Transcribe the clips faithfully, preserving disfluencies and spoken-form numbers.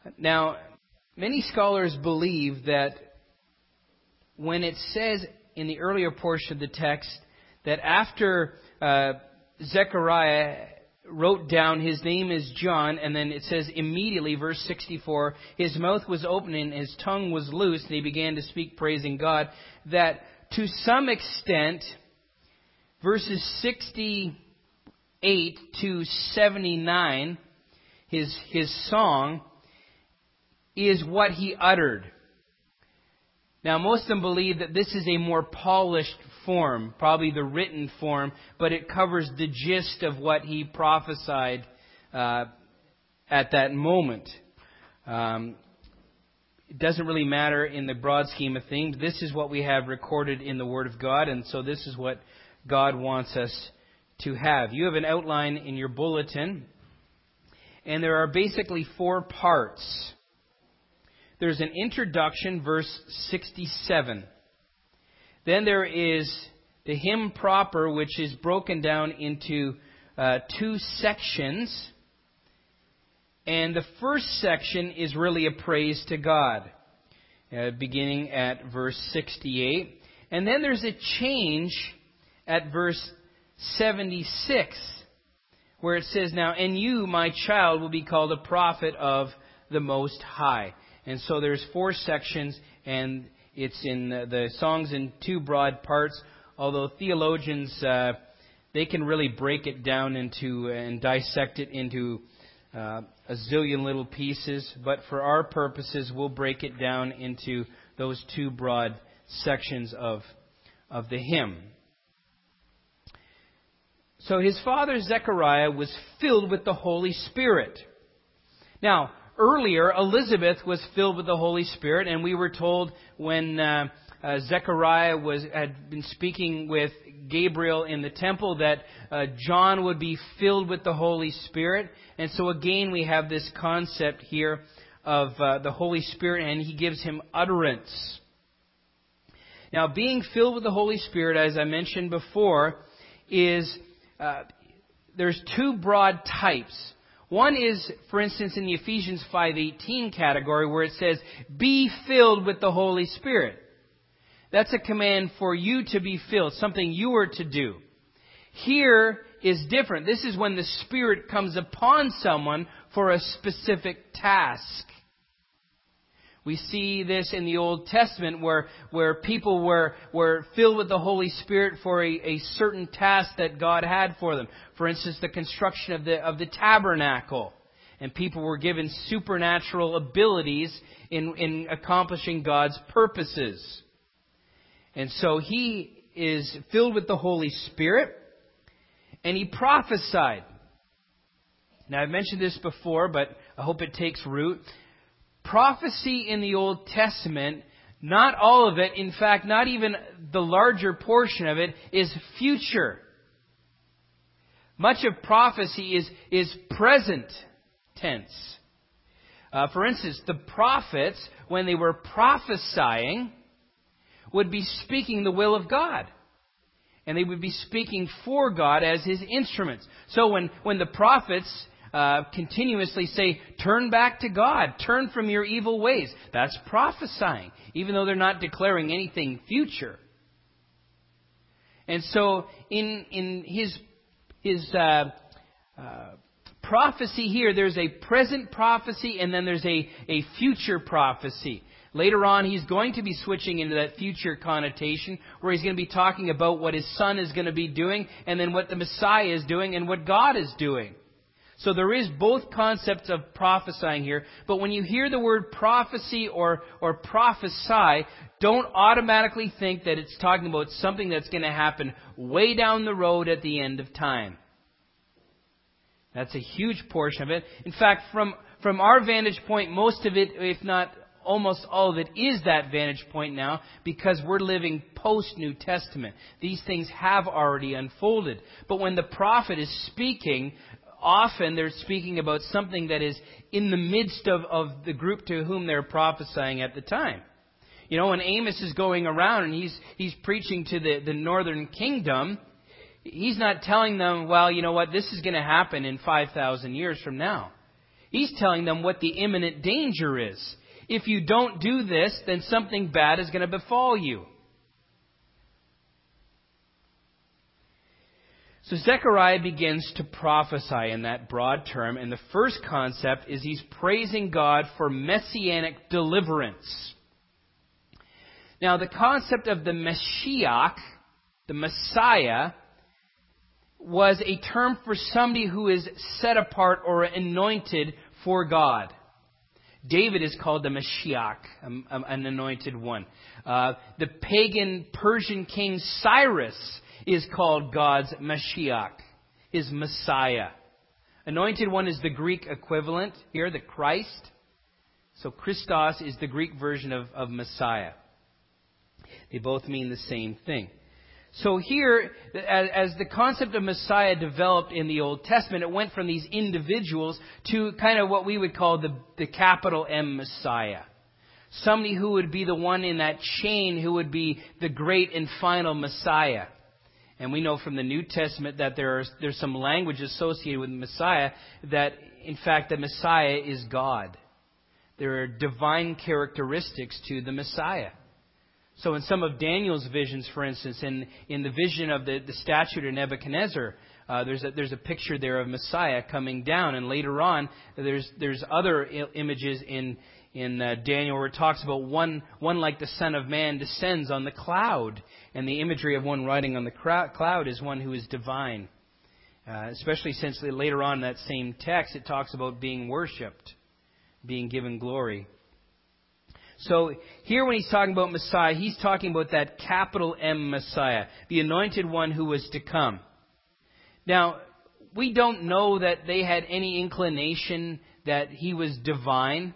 Now, many scholars believe that when it says in the earlier portion of the text that after uh, Zechariah wrote down his name is John, and then it says immediately, verse sixty-four, his mouth was open and his tongue was loose, and he began to speak praising God, that to some extent, verses sixty-eight to seventy-nine, his, his song, is what he uttered. Now, most of them believe that this is a more polished form, probably the written form, but it covers the gist of what he prophesied uh, at that moment. Um, it doesn't really matter in the broad scheme of things. This is what we have recorded in the Word of God, and so this is what God wants us to have. You have an outline in your bulletin, and there are basically four parts. There's an introduction, verse sixty-seven. Then there is the hymn proper, which is broken down into uh, two sections. And the first section is really a praise to God, uh, beginning at verse sixty-eight. And then there's a change at verse seventy-six, where it says, now, and you, my child, will be called a prophet of the Most High. And so there's four sections, and it's in the, the songs in two broad parts, although theologians, uh, they can really break it down into and dissect it into uh, a zillion little pieces. But for our purposes, we'll break it down into those two broad sections of, of the hymn. So his father Zechariah was filled with the Holy Spirit. Now, earlier, Elizabeth was filled with the Holy Spirit, and we were told when uh, uh, Zechariah was had been speaking with Gabriel in the temple that uh, John would be filled with the Holy Spirit. And so again, we have this concept here of uh, the Holy Spirit, and he gives him utterance. Now, being filled with the Holy Spirit, as I mentioned before, is uh, there's two broad types. One is, for instance, in the Ephesians five eighteen category, where it says, be filled with the Holy Spirit. That's a command for you to be filled, something you are to do. Here is different. This is when the Spirit comes upon someone for a specific task. We see this in the Old Testament where, where people were, were filled with the Holy Spirit for a, a certain task that God had for them. For instance, the construction of the, of the tabernacle. And people were given supernatural abilities in, in accomplishing God's purposes. And so he is filled with the Holy Spirit, and he prophesied. Now, I've mentioned this before, but I hope it takes root. Prophecy in the Old Testament, not all of it, in fact, not even the larger portion of it, is future. Much of prophecy is, is present tense. Uh, for instance, the prophets, when they were prophesying, would be speaking the will of God. And they would be speaking for God as His instruments. So when, when the prophets uh, continuously say, turn back to God, turn from your evil ways, that's prophesying, even though they're not declaring anything future. And so in in his his uh, uh, prophecy here, there's a present prophecy and then there's a, a future prophecy. Later on, he's going to be switching into that future connotation where he's going to be talking about what his son is going to be doing and then what the Messiah is doing and what God is doing. So there is both concepts of prophesying here. But when you hear the word prophecy or, or prophesy, don't automatically think that it's talking about something that's going to happen way down the road at the end of time. That's a huge portion of it. In fact, from, from our vantage point, most of it, if not almost all of it, is that vantage point now because we're living post-New Testament. These things have already unfolded. But when the prophet is speaking, often they're speaking about something that is in the midst of, of the group to whom they're prophesying at the time. You know, when Amos is going around and he's he's preaching to the, the northern kingdom, he's not telling them, well, you know what, this is going to happen in five thousand years from now. He's telling them what the imminent danger is. If you don't do this, then something bad is going to befall you. So Zechariah begins to prophesy in that broad term, and the first concept is he's praising God for messianic deliverance. Now, the concept of the Mashiach, the Messiah, was a term for somebody who is set apart or anointed for God. David is called the Mashiach, an anointed one. Uh, the pagan Persian king Cyrus is called God's Mashiach, his Messiah. Anointed one is the Greek equivalent here, the Christ. So Christos is the Greek version of, of Messiah. They both mean the same thing. So here, as, as the concept of Messiah developed in the Old Testament, it went from these individuals to kind of what we would call the, the capital M Messiah. Somebody who would be the one in that chain who would be the great and final Messiah. And we know from the New Testament that there are, there's some language associated with Messiah that, in fact, the Messiah is God. There are divine characteristics to the Messiah. So in some of Daniel's visions, for instance, in, in the vision of the, the statue of Nebuchadnezzar, uh, there's, a, there's a picture there of Messiah coming down. And later on, there's, there's other images in, in uh, Daniel where it talks about one, one like the Son of Man descends on the cloud. And the imagery of one riding on the cloud is one who is divine. Uh, especially since later on in that same text, it talks about being worshipped, being given glory. So here when he's talking about Messiah, he's talking about that capital M Messiah, the anointed one who was to come. Now, we don't know that they had any inclination that he was divine,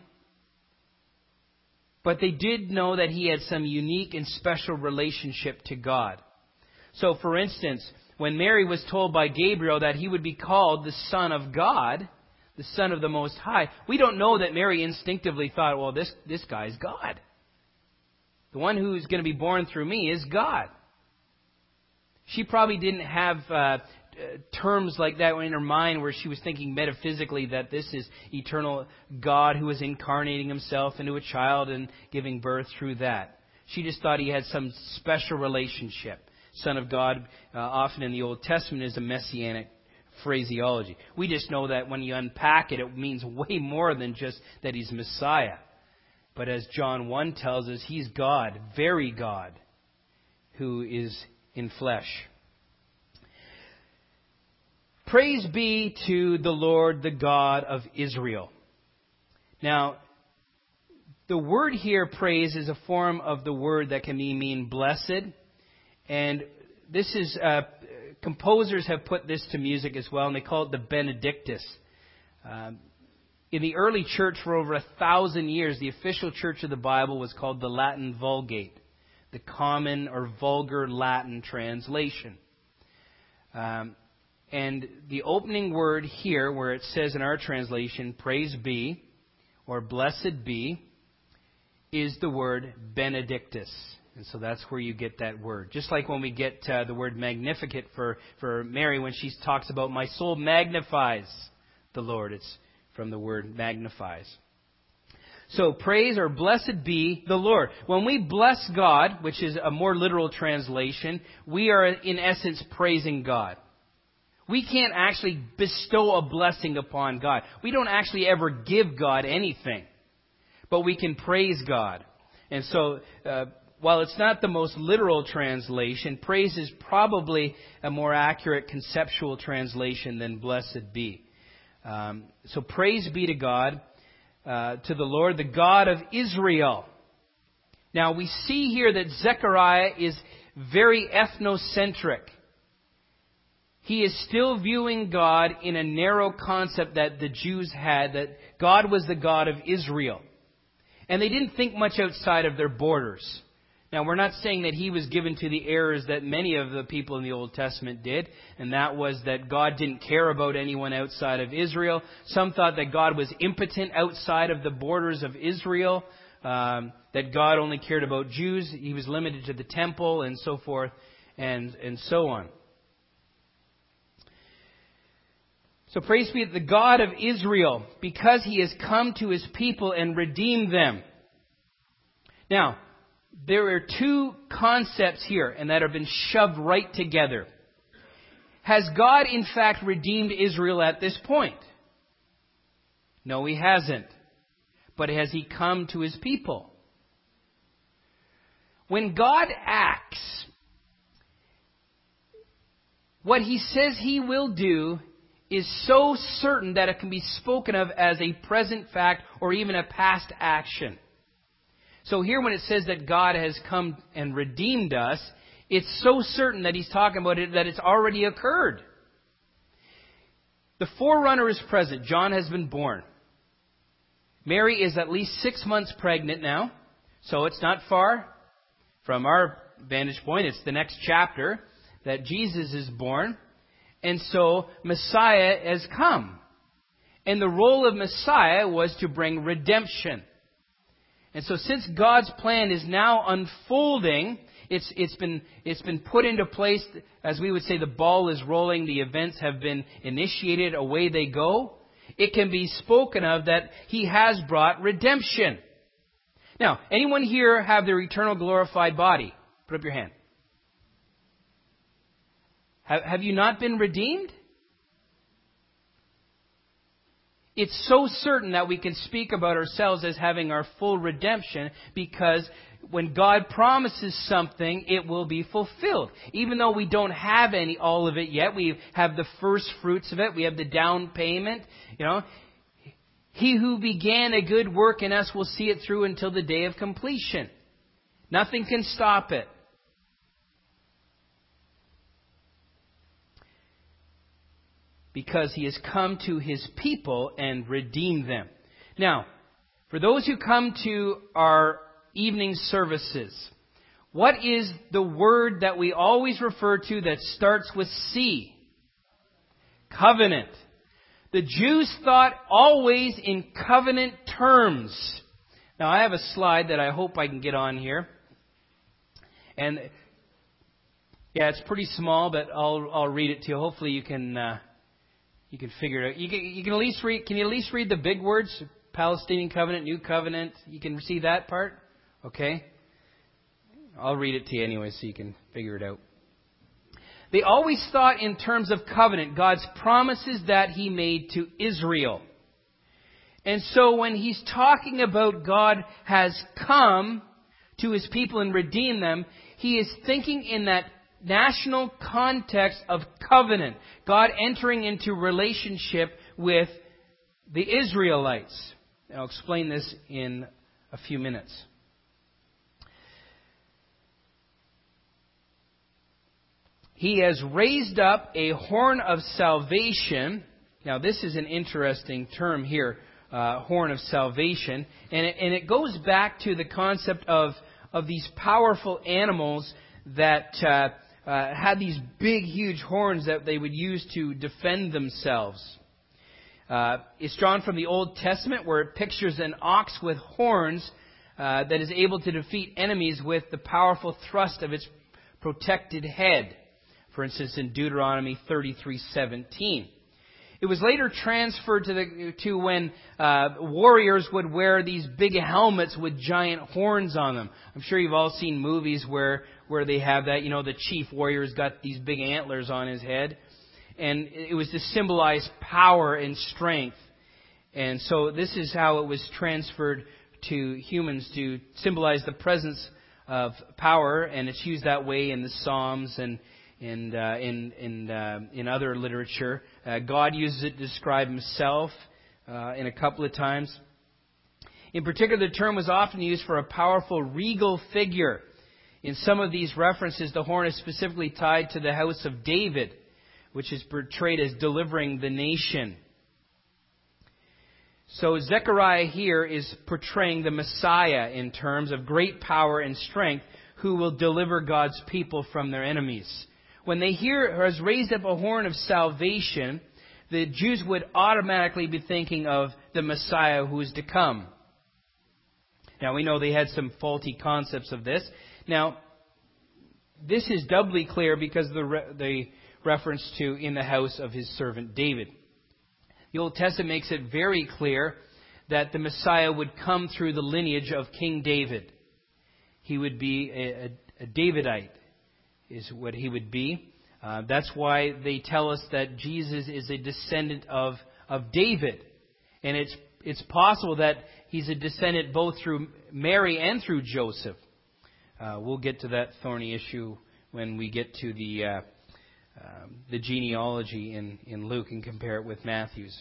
but they did know that he had some unique and special relationship to God. So, for instance, when Mary was told by Gabriel that he would be called the Son of God, the Son of the Most High, we don't know that Mary instinctively thought, well, this, this guy is God. The one who's going to be born through me is God. She probably didn't have uh, terms like that in her mind where she was thinking metaphysically that this is eternal God who is incarnating himself into a child and giving birth through that. She just thought he had some special relationship. Son of God, uh, often in the Old Testament, is a messianic phraseology. We just know that when you unpack it, it means way more than just that he's Messiah. But as John one tells us, he's God, very God, who is in flesh. Praise be to the Lord, the God of Israel. Now, the word here, praise, is a form of the word that can mean blessed. And this is... Uh, Composers have put this to music as well, and they call it the Benedictus. Um, in the early church for over a thousand years, the official church of the Bible was called the Latin Vulgate, the common or vulgar Latin translation. Um, and the opening word here, where it says in our translation, praise be, or blessed be, is the word Benedictus. And so that's where you get that word. Just like when we get uh, the word magnificat for, for Mary when she talks about my soul magnifies the Lord. It's from the word magnifies. So praise or blessed be the Lord. When we bless God, which is a more literal translation, we are in essence praising God. We can't actually bestow a blessing upon God. We don't actually ever give God anything. But we can praise God. And so... Uh, While it's not the most literal translation, praise is probably a more accurate conceptual translation than blessed be. Um, so praise be to God, uh, to the Lord, the God of Israel. Now we see here that Zechariah is very ethnocentric. He is still viewing God in a narrow concept that the Jews had, that God was the God of Israel. And they didn't think much outside of their borders. Now, we're not saying that he was given to the errors that many of the people in the Old Testament did, and that was that God didn't care about anyone outside of Israel. Some thought that God was impotent outside of the borders of Israel, um, that God only cared about Jews. He was limited to the temple and so forth and, and so on. So praise be the God of Israel, because He has come to His people and redeemed them. Now, there are two concepts here, and that have been shoved right together. Has God, in fact, redeemed Israel at this point? No, He hasn't. But has He come to His people? When God acts, what He says He will do is so certain that it can be spoken of as a present fact or even a past action. So here when it says that God has come and redeemed us, it's so certain that He's talking about it that it's already occurred. The forerunner is present. John has been born. Mary is at least six months pregnant now, so it's not far from our vantage point. It's the next chapter that Jesus is born. And so Messiah has come. And the role of Messiah was to bring redemption. And so since God's plan is now unfolding, it's, it's been, it's been put into place. As we would say, the ball is rolling. The events have been initiated. Away they go. It can be spoken of that He has brought redemption. Now, anyone here have their eternal glorified body? Put up your hand. Have you not been redeemed? It's so certain that we can speak about ourselves as having our full redemption, because when God promises something, it will be fulfilled. Even though we don't have any, all of it yet, we have the first fruits of it. We have the down payment. You know, He who began a good work in us will see it through until the day of completion. Nothing can stop it. Because He has come to His people and redeemed them. Now, for those who come to our evening services, what is the word that we always refer to that starts with C? Covenant. The Jews thought always in covenant terms. Now, I have a slide that I hope I can get on here. And, yeah, it's pretty small, but I'll I'll read it to you. Hopefully you can... Uh, You can figure it out. You can, you can at least read. Can you at least read the big words? Palestinian covenant, new covenant. You can see that part? Okay. I'll read it to you anyway so you can figure it out. They always thought in terms of covenant, God's promises that He made to Israel. And so when He's talking about God has come to His people and redeemed them, He is thinking in that national context of covenant. God entering into relationship with the Israelites. And I'll explain this in a few minutes. He has raised up a horn of salvation. Now this is an interesting term here, uh, horn of salvation. And it, and it goes back to the concept of, of these powerful animals that uh, Uh, had these big, huge horns that they would use to defend themselves. Uh, it's drawn from the Old Testament, where it pictures an ox with horns uh, that is able to defeat enemies with the powerful thrust of its protected head. For instance, in Deuteronomy thirty-three seventeen. It was later transferred to the to when uh, warriors would wear these big helmets with giant horns on them. I'm sure you've all seen movies where where they have that. You know, the chief warrior's got these big antlers on his head, and it was to symbolize power and strength. And so this is how it was transferred to humans, to symbolize the presence of power, and it's used that way in the Psalms and. And uh, in in uh, in other literature, uh, God uses it to describe Himself uh, in a couple of times. In particular, the term was often used for a powerful regal figure. In some of these references, the horn is specifically tied to the house of David, which is portrayed as delivering the nation. So Zechariah here is portraying the Messiah in terms of great power and strength, who will deliver God's people from their enemies. When they hear has raised up a horn of salvation, the Jews would automatically be thinking of the Messiah who is to come. Now, we know they had some faulty concepts of this. Now, this is doubly clear because of the, re- the reference to in the house of his servant David. The Old Testament makes it very clear that the Messiah would come through the lineage of King David. He would be a, a, a Davidite, is what he would be. Uh, that's why they tell us that Jesus is a descendant of, of David. And it's it's possible that he's a descendant both through Mary and through Joseph. Uh, we'll get to that thorny issue when we get to the uh, uh, the genealogy in, in Luke and compare it with Matthew's.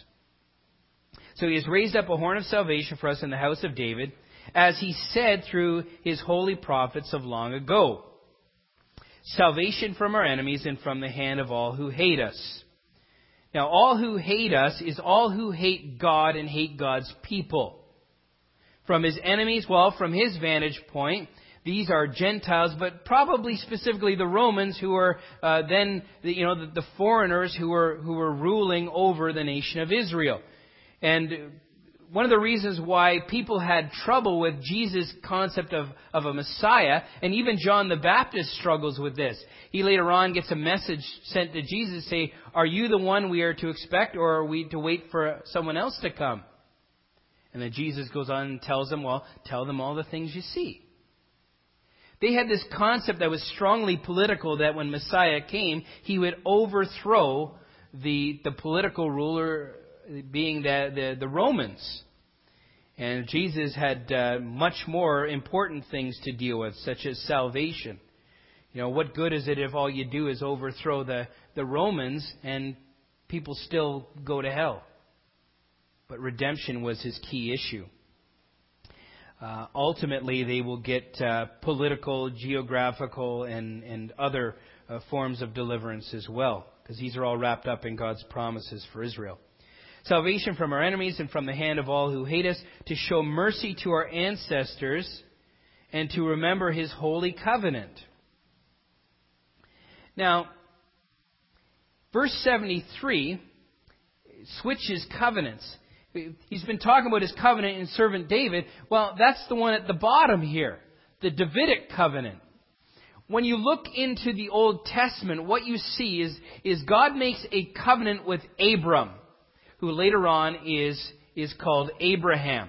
So he has raised up a horn of salvation for us in the house of David, as he said through his holy prophets of long ago. Salvation from our enemies and from the hand of all who hate us. Now, all who hate us is all who hate God and hate God's people. From his enemies, well, from his vantage point, these are Gentiles, but probably specifically the Romans, who are uh, then, the, you know, the, the foreigners who were who were ruling over the nation of Israel. And one of the reasons why people had trouble with Jesus' concept of, of a Messiah, and even John the Baptist struggles with this. He later on gets a message sent to Jesus, say, are you the one we are to expect, or are we to wait for someone else to come? And then Jesus goes on and tells them, well, tell them all the things you see. They had this concept that was strongly political, that when Messiah came, he would overthrow the, the political ruler, being the, the, the Romans. And Jesus had uh, much more important things to deal with, such as salvation. You know, what good is it if all you do is overthrow the, the Romans and people still go to hell? But redemption was his key issue. Uh, ultimately, they will get uh, political, geographical, and, and other uh, forms of deliverance as well, because these are all wrapped up in God's promises for Israel. Salvation from our enemies and from the hand of all who hate us, to show mercy to our ancestors and to remember his holy covenant. Now, verse seventy-three switches covenants. He's been talking about his covenant in servant David. Well, that's the one at the bottom here, the Davidic covenant. When you look into the Old Testament, what you see is, is God makes a covenant with Abram, who later on is, is called Abraham.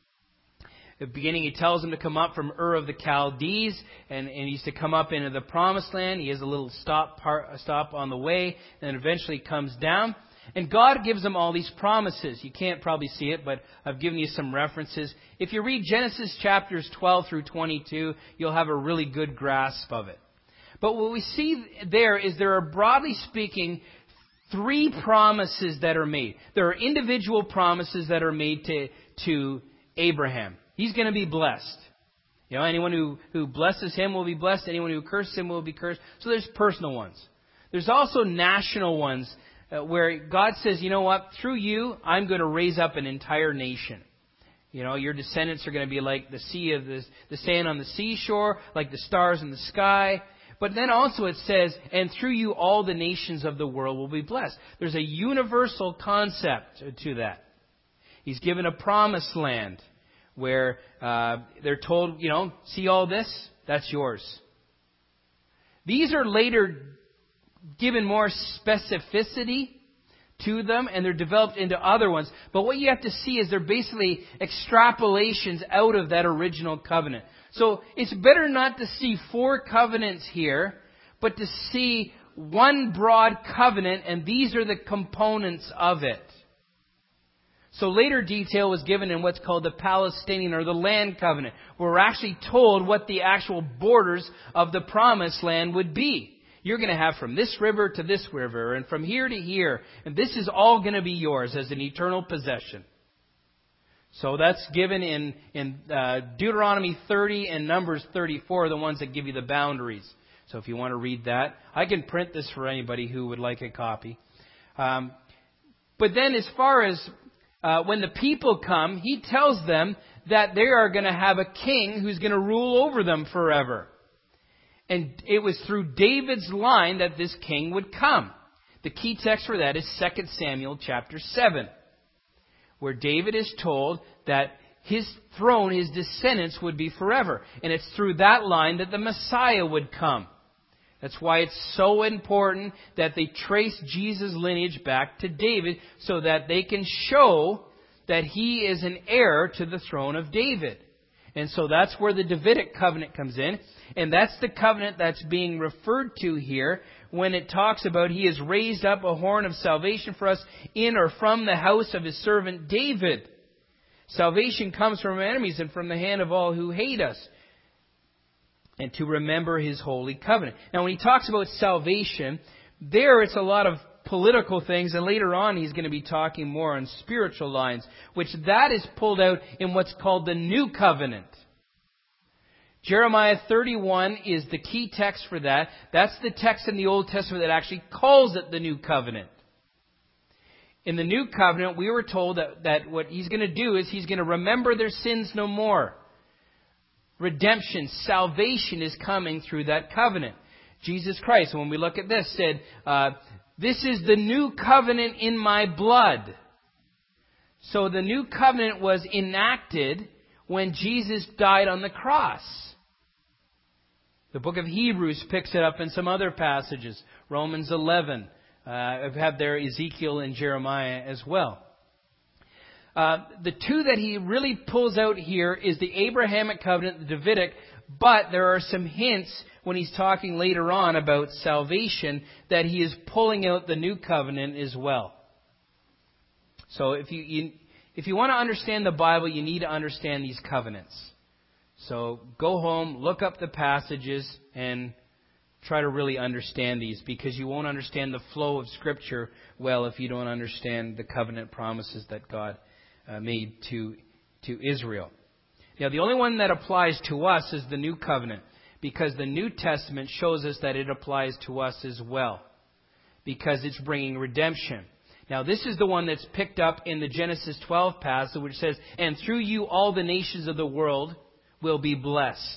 At the beginning, he tells him to come up from Ur of the Chaldees, and, and he's to come up into the Promised Land. He has a little stop, part, stop on the way, and eventually comes down. And God gives him all these promises. You can't probably see it, but I've given you some references. If you read Genesis chapters twelve through twenty-two, you'll have a really good grasp of it. But what we see there is there are, broadly speaking, three promises that are made. There are individual promises that are made to, to Abraham. He's going to be blessed. You know, anyone who, who blesses him will be blessed. Anyone who curses him will be cursed. So there's personal ones. There's also national ones uh, where God says, you know what, through you, I'm going to raise up an entire nation. You know, your descendants are going to be like the sea of the, the sand on the seashore, like the stars in the sky. But then also it says, and through you all the nations of the world will be blessed. There's a universal concept to that. He's given a promised land where uh, they're told, you know, see all this? That's yours. These are later given more specificity to them, and they're developed into other ones. But what you have to see is they're basically extrapolations out of that original covenant. So it's better not to see four covenants here, but to see one broad covenant, and these are the components of it. So later detail was given in what's called the Palestinian or the land covenant, where we're actually told what the actual borders of the promised land would be. You're going to have from this river to this river, and from here to here, and this is all going to be yours as an eternal possession. So that's given in, in uh, Deuteronomy thirty and Numbers thirty-four, are the ones that give you the boundaries. So if you want to read that, I can print this for anybody who would like a copy. Um, but then as far as uh, when the people come, he tells them that they are going to have a king who's going to rule over them forever. And it was through David's line that this king would come. The key text for that is Second Samuel chapter seven, where David is told that his throne, his descendants would be forever. And it's through that line that the Messiah would come. That's why it's so important that they trace Jesus' lineage back to David so that they can show that he is an heir to the throne of David. And so that's where the Davidic covenant comes in. And that's the covenant that's being referred to here when it talks about he has raised up a horn of salvation for us in or from the house of his servant David. Salvation comes from our enemies and from the hand of all who hate us. And to remember his holy covenant. Now when he talks about salvation, there it's a lot of political things, and later on he's going to be talking more on spiritual lines, which that is pulled out in what's called the New Covenant. Jeremiah thirty-one is the key text for that. That's the text in the Old Testament that actually calls it the New Covenant. In the New Covenant, we were told that, that what he's going to do is he's going to remember their sins no more. Redemption, salvation is coming through that covenant. Jesus Christ, when we look at this, said, uh, this is the new covenant in my blood. So the new covenant was enacted when Jesus died on the cross. The book of Hebrews picks it up in some other passages. Romans eleven. Uh, I have there Ezekiel and Jeremiah as well. Uh, the two that he really pulls out here is the Abrahamic covenant, the Davidic, but there are some hints when he's talking later on about salvation that he is pulling out the new covenant as well. So if you, you if you want to understand the Bible, you need to understand these covenants. So go home, look up the passages, and try to really understand these, because you won't understand the flow of Scripture well if you don't understand the covenant promises that God uh, made to to Israel. Now, the only one that applies to us is the New Covenant, because the New Testament shows us that it applies to us as well, because it's bringing redemption. Now, this is the one that's picked up in the Genesis twelve passage, which says, "And through you all the nations of the world will be blessed."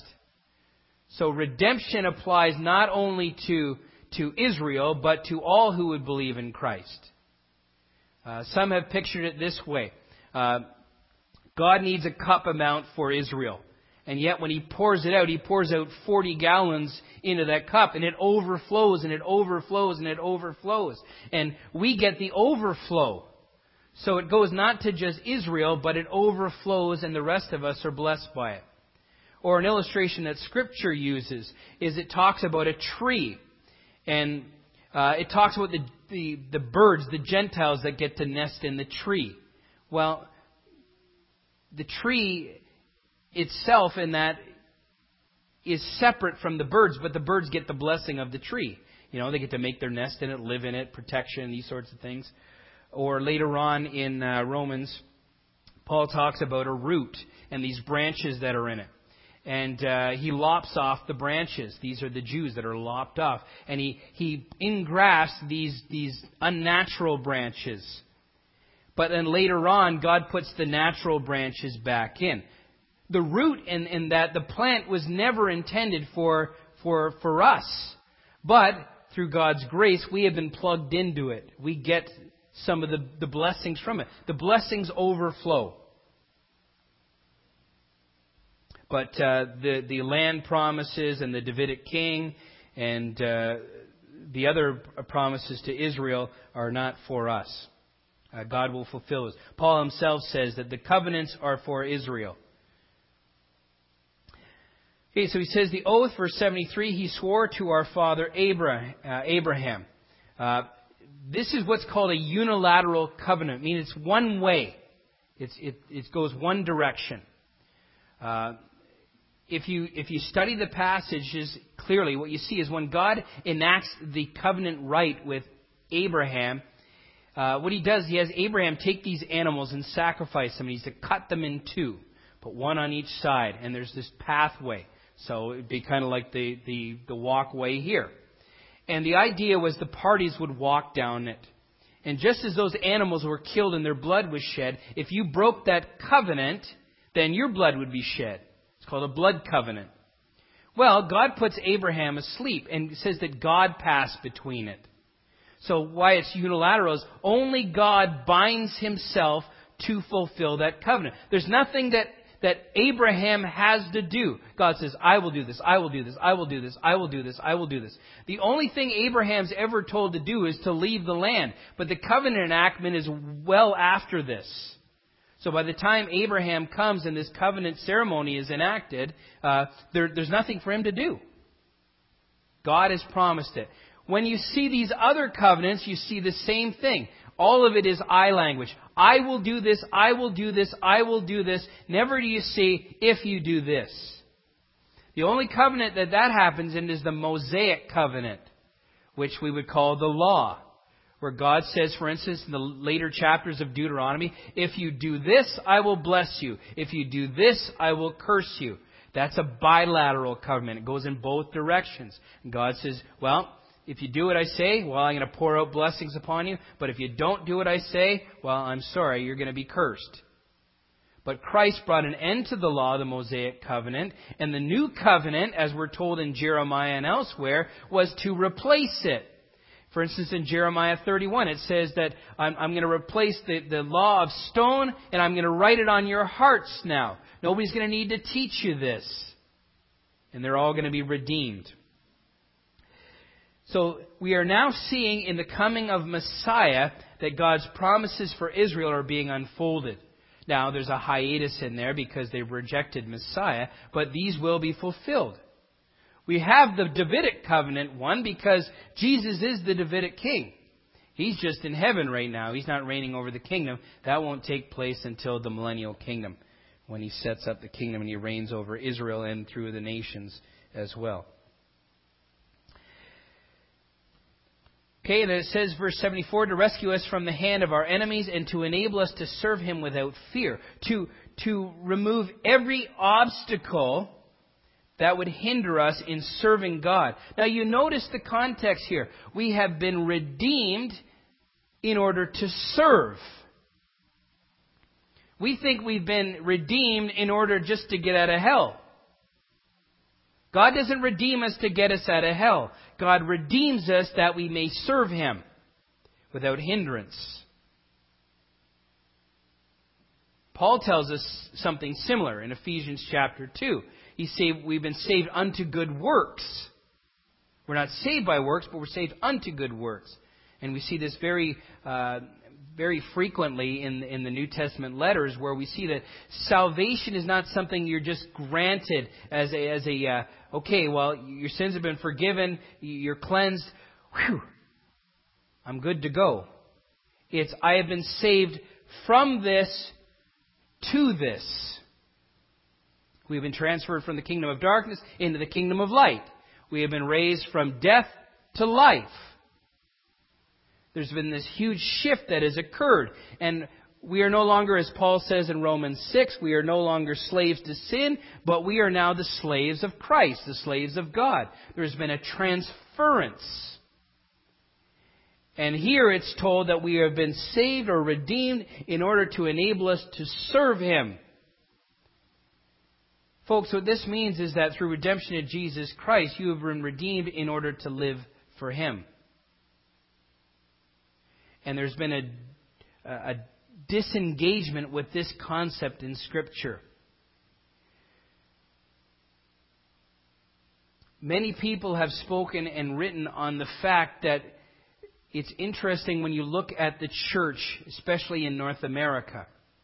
So redemption applies not only to, to Israel, but to all who would believe in Christ. Uh, some have pictured it this way. Uh, God needs a cup amount for Israel. And yet when he pours it out, he pours out forty gallons into that cup. And it overflows and it overflows and it overflows. And we get the overflow. So it goes not to just Israel, but it overflows and the rest of us are blessed by it. Or an illustration that Scripture uses is it talks about a tree. And uh, it talks about the, the, the birds, the Gentiles that get to nest in the tree. Well, the tree itself in that is separate from the birds, but the birds get the blessing of the tree. You know, they get to make their nest in it, live in it, protection, these sorts of things. Or later on in uh, Romans, Paul talks about a root and these branches that are in it. And uh, he lops off the branches. These are the Jews that are lopped off. And he, he engrafts these, these unnatural branches. But then later on, God puts the natural branches back in. The root in, in that the plant was never intended for, for, for us. But through God's grace, we have been plugged into it. We get some of the, the blessings from it. The blessings overflow. But uh, the, the land promises and the Davidic king and uh, the other promises to Israel are not for us. Uh, God will fulfill those. Paul himself says that the covenants are for Israel. Okay, so he says the oath, verse seventy-three, he swore to our father Abraham. Uh, this is what's called a unilateral covenant. I mean, it's one way. It's, it, it goes one direction. Uh, If you if you study the passages clearly, what you see is when God enacts the covenant rite with Abraham, uh, what he does, he has Abraham take these animals and sacrifice them. He's to cut them in two, put one on each side, and there's this pathway. So it'd be kind of like the, the, the walkway here. And the idea was the parties would walk down it. And just as those animals were killed and their blood was shed, if you broke that covenant, then your blood would be shed. Called a blood covenant. Well, God puts Abraham asleep and says that God passed between it. So why it's unilateral is only God binds himself to fulfill that covenant. There's nothing that, that Abraham has to do. God says, I will do this, I will do this, I will do this, I will do this, I will do this. The only thing Abraham's ever told to do is to leave the land. But the covenant enactment is well after this. So by the time Abraham comes and this covenant ceremony is enacted, uh, there, there's nothing for him to do. God has promised it. When you see these other covenants, you see the same thing. All of it is I language. I will do this, I will do this, I will do this. Never do you see, if you do this. The only covenant that that happens in is the Mosaic covenant, which we would call the law. Where God says, for instance, in the later chapters of Deuteronomy, if you do this, I will bless you. If you do this, I will curse you. That's a bilateral covenant. It goes in both directions. And God says, well, if you do what I say, well, I'm going to pour out blessings upon you. But if you don't do what I say, well, I'm sorry, you're going to be cursed. But Christ brought an end to the law, the Mosaic covenant. And the new covenant, as we're told in Jeremiah and elsewhere, was to replace it. For instance, in Jeremiah thirty-one, it says that I'm, I'm going to replace the, the law of stone and I'm going to write it on your hearts now. Nobody's going to need to teach you this. And they're all going to be redeemed. So we are now seeing in the coming of Messiah that God's promises for Israel are being unfolded. Now, there's a hiatus in there because they've rejected Messiah, but these will be fulfilled. We have the Davidic covenant one because Jesus is the Davidic king. He's just in heaven right now. He's not reigning over the kingdom. That won't take place until the millennial kingdom, when he sets up the kingdom and he reigns over Israel and through the nations as well. Okay, and it says, verse seventy-four, to rescue us from the hand of our enemies and to enable us to serve him without fear. To, to remove every obstacle that would hinder us in serving God. Now you notice the context here. We have been redeemed in order to serve. We think we've been redeemed in order just to get out of hell. God doesn't redeem us to get us out of hell. God redeems us that we may serve him without hindrance. Paul tells us something similar in Ephesians chapter two. He said we've been saved unto good works. We're not saved by works, but we're saved unto good works. And we see this very uh, very frequently in, in the New Testament letters, where we see that salvation is not something you're just granted as a, as a uh, okay, well, your sins have been forgiven, you're cleansed, whew, I'm good to go. It's, I have been saved from this to this. We have been transferred from the kingdom of darkness into the kingdom of light. We have been raised from death to life. There's been this huge shift that has occurred. And we are no longer, as Paul says in Romans six, we are no longer slaves to sin, but we are now the slaves of Christ, the slaves of God. There's been a transference. And here it's told that we have been saved or redeemed in order to enable us to serve him. Folks, what this means is that through redemption of Jesus Christ, you have been redeemed in order to live for him. And there's been a, a disengagement with this concept in Scripture. Many people have spoken and written on the fact that it's interesting when you look at the church, especially in North America,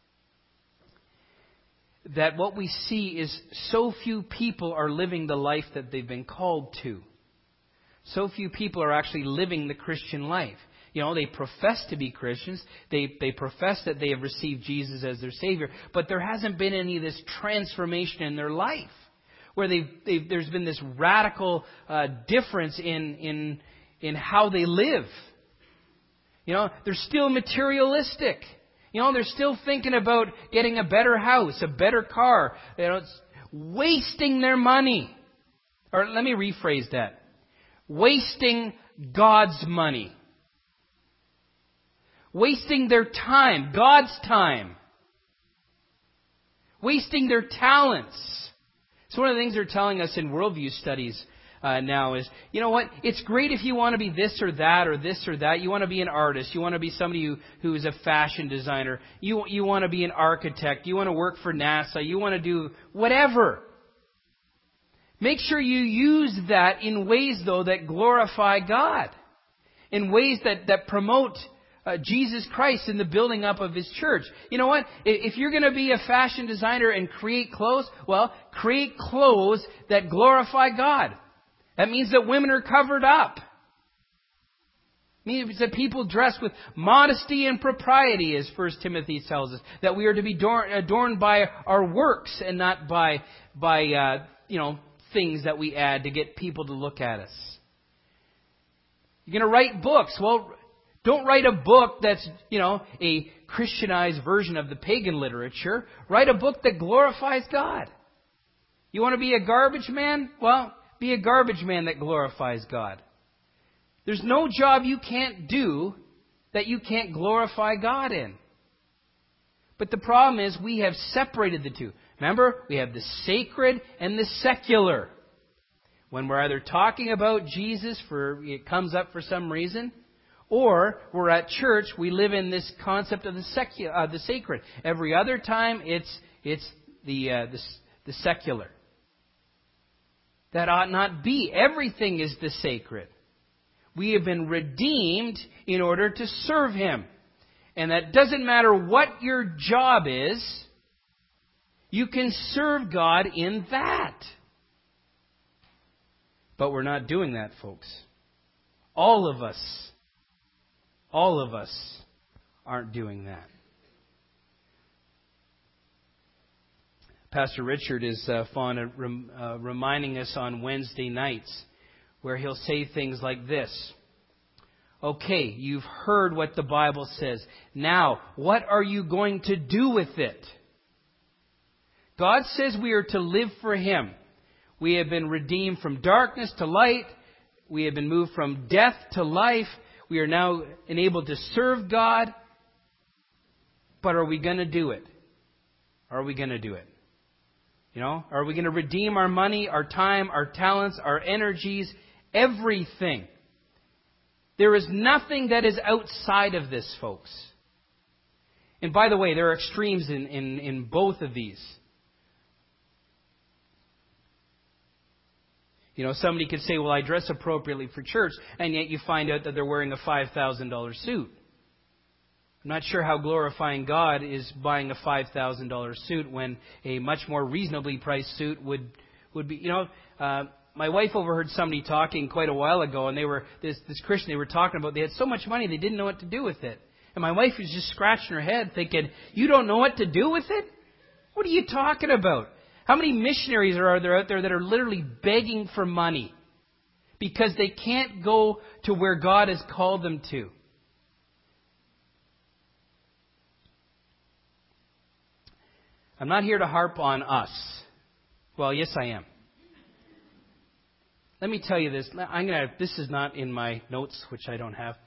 that what we see is so few people are living the life that they've been called to. So few people are actually living the Christian life. You know, they profess to be Christians. They they profess that they have received Jesus as their Savior. But there hasn't been any of this transformation in their life, where they've, they've, there's been this radical uh, difference in, in, in how they live. You know, they're still materialistic. You know, they're still thinking about getting a better house, a better car. You know, it's wasting their money. Or let me rephrase that. Wasting God's money. Wasting their time, God's time. Wasting their talents. It's one of the things they're telling us in worldview studies uh, now is, you know what? It's great if you want to be this or that or this or that. You want to be an artist. You want to be somebody who, who is a fashion designer. You, you want to be an architect. You want to work for NASA. You want to do whatever. Make sure you use that in ways, though, that glorify God. In ways that, that promote uh, Jesus Christ in the building up of His church. You know what? If you're going to be a fashion designer and create clothes, well, create clothes that glorify God. That means that women are covered up. It means that people dress with modesty and propriety, as First Timothy tells us. That we are to be adorned by our works and not by, by uh, you know, things that we add to get people to look at us. You're going to write books. Well, don't write a book that's, you know, a Christianized version of the pagan literature. Write a book that glorifies God. You want to be a garbage man? Well, be a garbage man that glorifies God. There's no job you can't do that you can't glorify God in. But the problem is we have separated the two. Remember, we have the sacred and the secular. When we're either talking about Jesus, for it comes up for some reason, or we're at church, we live in this concept of the secular, uh, the sacred. Every other time, it's it's the, uh, the the secular. That ought not be. Everything is the sacred. We have been redeemed in order to serve Him, and that doesn't matter what your job is. You can serve God in that. But we're not doing that, folks. All of us, all of us aren't doing that. Pastor Richard is uh, fond of rem, uh, reminding us on Wednesday nights where he'll say things like this. Okay, you've heard what the Bible says. Now, what are you going to do with it? God says we are to live for Him. We have been redeemed from darkness to light. We have been moved from death to life. We are now enabled to serve God. But are we going to do it? Are we going to do it? You know, are we going to redeem our money, our time, our talents, our energies, everything? There is nothing that is outside of this, folks. And by the way, there are extremes in, in, in both of these. You know, somebody could say, well, I dress appropriately for church, and yet you find out that they're wearing a five thousand dollars suit. I'm not sure how glorifying God is buying a five thousand dollars suit when a much more reasonably priced suit would, would be, you know, uh, my wife overheard somebody talking quite a while ago, and they were, this, this Christian, they were talking about they had so much money they didn't know what to do with it. And my wife was just scratching her head thinking, you don't know what to do with it? What are you talking about? How many missionaries are there out there that are literally begging for money because they can't go to where God has called them to? I'm not here to harp on us. Well, yes, I am. Let me tell you this. I'm gonna. This is not in my notes, which I don't have.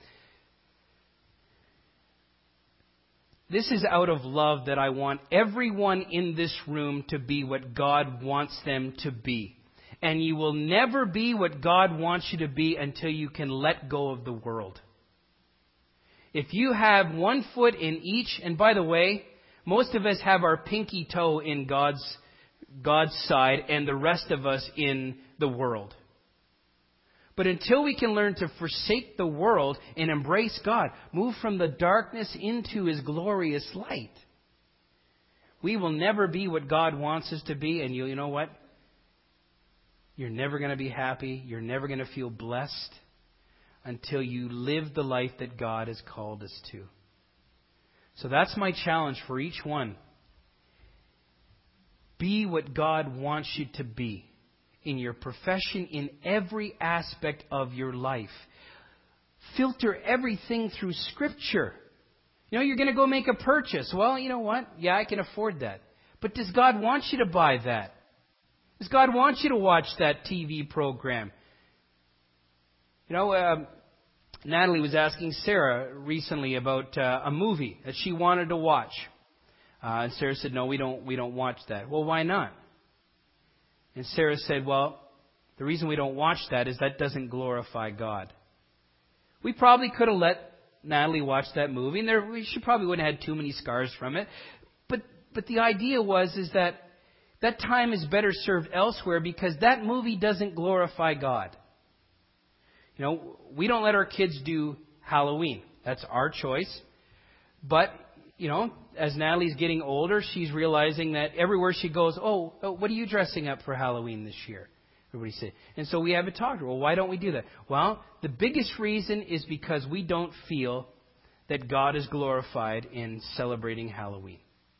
This is out of love that I want everyone in this room to be what God wants them to be. And you will never be what God wants you to be until you can let go of the world. If you have one foot in each, and by the way, most of us have our pinky toe in God's, God's side and the rest of us in the world. But until we can learn to forsake the world and embrace God, move from the darkness into His glorious light, we will never be what God wants us to be. And you, you know what? You're never going to be happy. You're never going to feel blessed until you live the life that God has called us to. So that's my challenge for each one. Be what God wants you to be. In your profession, in every aspect of your life. Filter everything through Scripture. You know, you're going to go make a purchase. Well, you know what? Yeah, I can afford that. But does God want you to buy that? Does God want you to watch that T V program? You know, uh, Natalie was asking Sarah recently about uh, a movie that she wanted to watch. Uh, and Sarah said, no, we don't, we don't watch that. Well, why not? And Sarah said, well, The reason we don't watch that is that doesn't glorify God. We probably could have let Natalie watch that movie, and there, she probably wouldn't have had too many scars from it. But but the idea was is that that time is better served elsewhere because that movie doesn't glorify God. You know, we don't let our kids do Halloween. That's our choice. But, you know, as Natalie's getting older, she's realizing that everywhere she goes, oh, oh what are you dressing up for Halloween this year? Everybody say. And so we have a talk to her. Well, why don't we do that? Well, the biggest reason is because we don't feel that God is glorified in celebrating Halloween.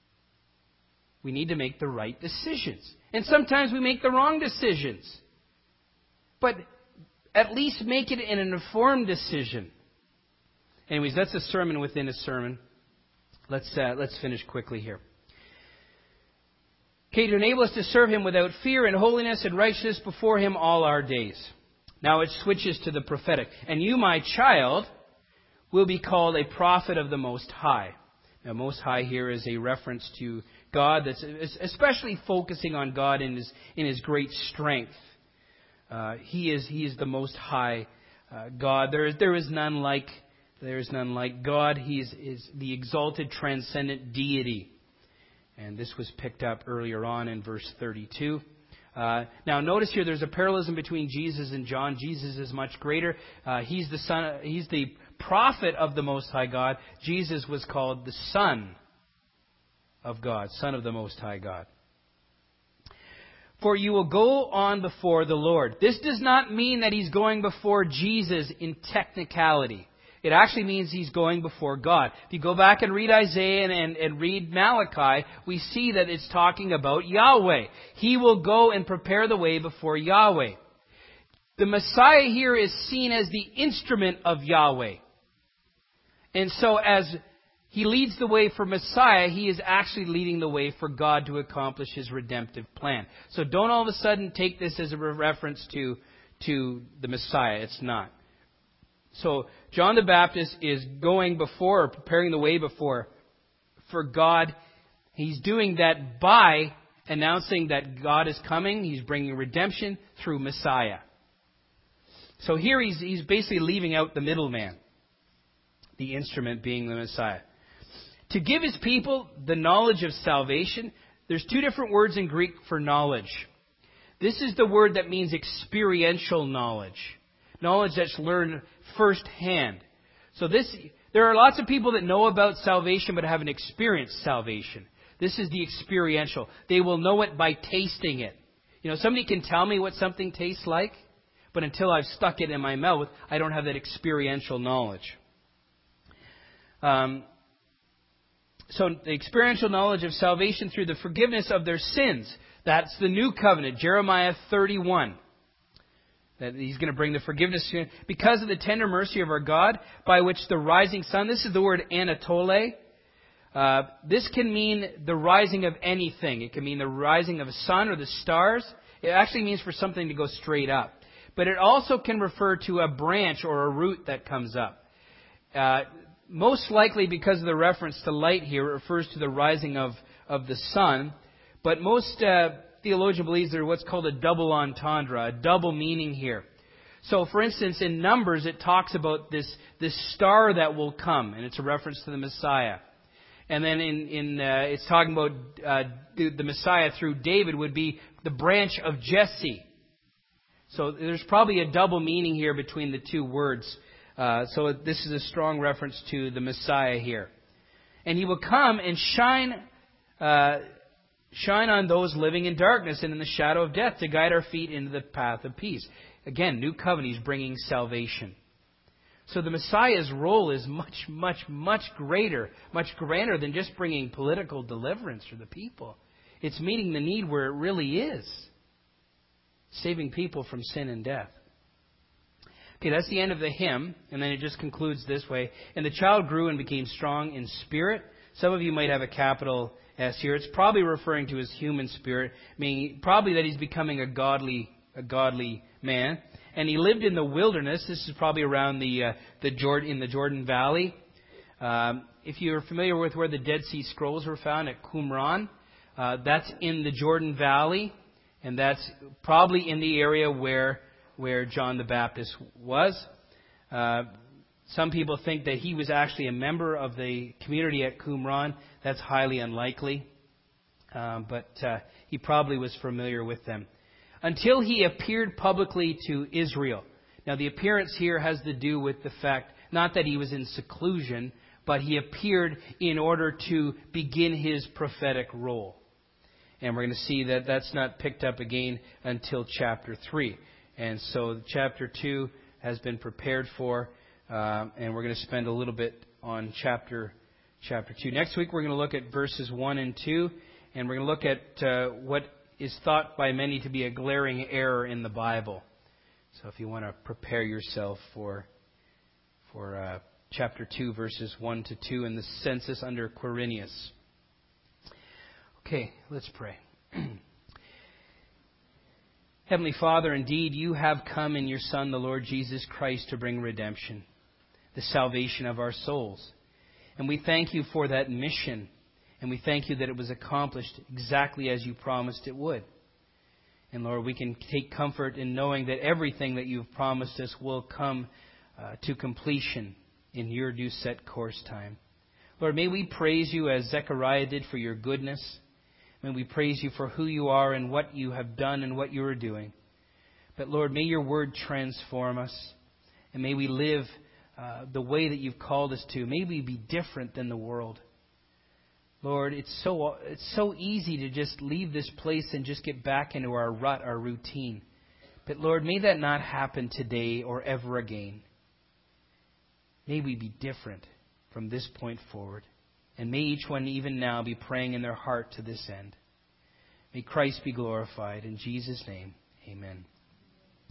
We need to make the right decisions. And sometimes we make the wrong decisions. But at least make it an informed decision. Anyways, that's a sermon within a sermon. Let's uh, let's finish quickly here. Okay, to enable us to serve Him without fear and holiness and righteousness before Him all our days. Now it switches to the prophetic. And you, my child, will be called a prophet of the Most High. Now, Most High here is a reference to God, that's especially focusing on God in His in His great strength. Uh, he is He is the Most High uh, God. There is there is none like there is none like God. He is, is the exalted, transcendent deity, and this was picked up earlier on in verse thirty-two. Uh, now, notice here there's a parallelism between Jesus and John. Jesus is much greater. Uh, he's the son. He's the prophet of the Most High God. Jesus was called the Son of God, Son of the Most High God. For you will go on before the Lord. This does not mean that He's going before Jesus in technicality. It actually means He's going before God. If you go back and read Isaiah and, and, and read Malachi, we see that it's talking about Yahweh. He will go and prepare the way before Yahweh. The Messiah here is seen as the instrument of Yahweh. And so as He leads the way for Messiah, He is actually leading the way for God to accomplish His redemptive plan. So don't all of a sudden take this as a reference to, to the Messiah. It's not. So John the Baptist is going before, or preparing the way before, for God. He's doing that by announcing that God is coming. He's bringing redemption through Messiah. So here he's, he's basically leaving out the middleman, the instrument being the Messiah. To give His people the knowledge of salvation, there's two different words in Greek for knowledge. This is the word that means experiential knowledge. Knowledge that's learned firsthand. So this, there are lots of people that know about salvation but haven't experienced salvation. This is the experiential. They will know it by tasting it. You know, somebody can tell me what something tastes like, but until I've stuck it in my mouth, I don't have that experiential knowledge. Um, so the experiential knowledge of salvation through the forgiveness of their sins. That's the new covenant, Jeremiah thirty-one. That He's going to bring the forgiveness because of the tender mercy of our God, by which the rising sun, this is the word Anatole. Uh, this can mean the rising of anything. It can mean the rising of a sun or the stars. It actually means for something to go straight up. But it also can refer to a branch or a root that comes up. Uh, most likely because of the reference to light here, it refers to the rising of, of the sun. But most uh, theologians believe there's what's called a double entendre, a double meaning here. So, for instance, in Numbers, it talks about this, this star that will come, and it's a reference to the Messiah. And then in, in uh, it's talking about uh, the, the Messiah through David would be the branch of Jesse. So there's probably a double meaning here between the two words. Uh, so this is a strong reference to the Messiah here. And He will come and shine uh, shine on those living in darkness and in the shadow of death to guide our feet into the path of peace. Again, new covenant, He's bringing salvation. So the Messiah's role is much, much, much greater, much grander than just bringing political deliverance for the people. It's meeting the need where it really is. Saving people from sin and death. Okay, that's the end of the hymn. And then it just concludes this way. And the child grew and became strong in spirit. Some of you might have a capital S here. It's probably referring to his human spirit, meaning probably that he's becoming a godly, a godly man. And he lived in the wilderness. This is probably around the uh, the Jordan in the Jordan Valley. Um, if you're familiar with where the Dead Sea Scrolls were found at Qumran, uh, that's in the Jordan Valley. And that's probably in the area where where John the Baptist was. Uh, some people think that he was actually a member of the community at Qumran. That's highly unlikely. Um, but uh, he probably was familiar with them. Until he appeared publicly to Israel. Now the appearance here has to do with the fact, not that he was in seclusion, but he appeared in order to begin his prophetic role. And we're going to see that that's not picked up again until chapter three. And so chapter two has been prepared for, uh, and we're going to spend a little bit on chapter chapter two. Next week we're going to look at verses one and two, and we're going to look at uh, what is thought by many to be a glaring error in the Bible. So if you want to prepare yourself for for uh, chapter two, verses one to two, in the census under Quirinius. Okay, let's pray. Heavenly Father, indeed, you have come in your Son, the Lord Jesus Christ, to bring redemption, the salvation of our souls. And we thank you for that mission, and we thank you that it was accomplished exactly as you promised it would. And Lord, we can take comfort in knowing that everything that you've promised us will come uh, to completion in your due set course time. Lord, may we praise you as Zechariah did for your goodness. May we praise you for who you are and what you have done and what you are doing. But Lord, may your word transform us. And may we live uh, the way that you've called us to. May we be different than the world. Lord, it's so it's so easy to just leave this place and just get back into our rut, our routine. But Lord, may that not happen today or ever again. May we be different from this point forward. And may each one even now be praying in their heart to this end. May Christ be glorified. In Jesus' name, amen.